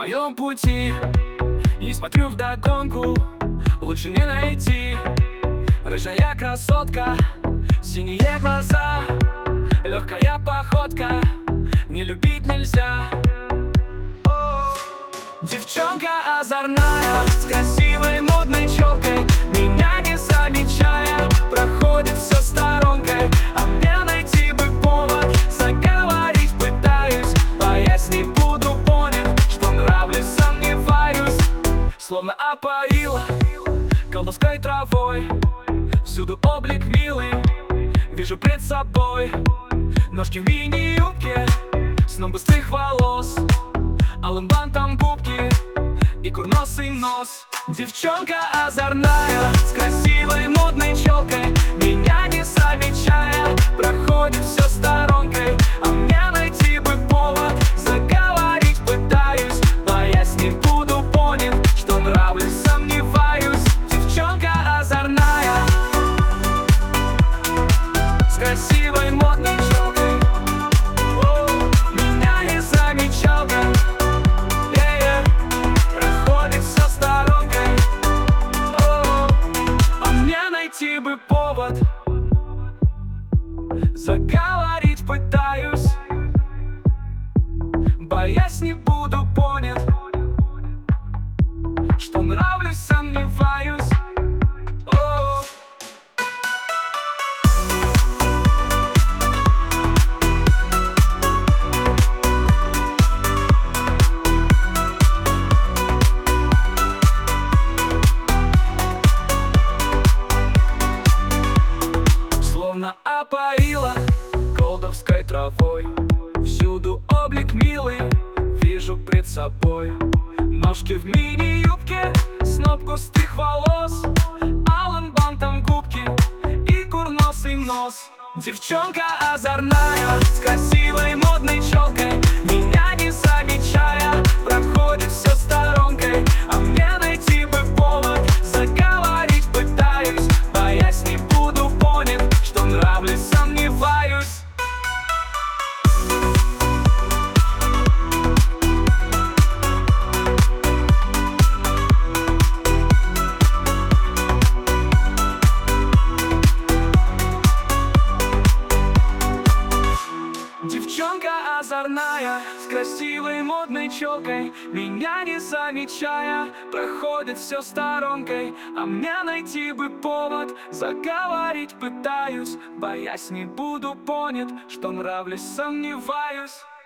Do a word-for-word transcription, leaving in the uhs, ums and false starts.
моем пути и смотрю вдогонку, лучше не найти. Рыжая красотка, синие глаза, легкая походка, не любить нельзя. Девчонка озорная, с красивой модной челкой, меня не замечая, проходит все сторонкой. А мне найти бы повод, заговорить пытаюсь, боясь не буду понят, что нравлюсь, сомневаюсь. Словно опоила колдовской травой, всюду облик милый вижу пред собой. Ножки в мини-юбке, сном быстрых волос, алым бантом губки и курносый нос. Девчонка озорная, с красивой модной челкой, меня не замечая, проходит все сторонкой. А мне найти бы повод, заговорить пытаюсь, боясь не буду понят, что нравлюсь, сомневаюсь. Девчонка озорная, с красивой модной челкой, меня не замечал бы, найти бы повод, заговорить пытаюсь, боясь не буду понят, что нравлюсь, сомневаюсь. О. Словно опоила колдовской травой, всюду облик милый вижу пред собой. Ножки в мини-юбке, сноп густых волос, алым бантом губки и курносый нос. Девчонка озорная, с красивой модной челкой, меня не замечая, проходит все сторонкой. А мне найти бы повод, заговорить пытаюсь, боясь не буду понят, что нравлюсь, сомневаюсь. Девчонка озорная, с красивой модной челкой, меня не замечая, проходит все сторонкой. А мне найти бы повод, заговорить пытаюсь, боясь не буду понят, что нравлюсь, сомневаюсь.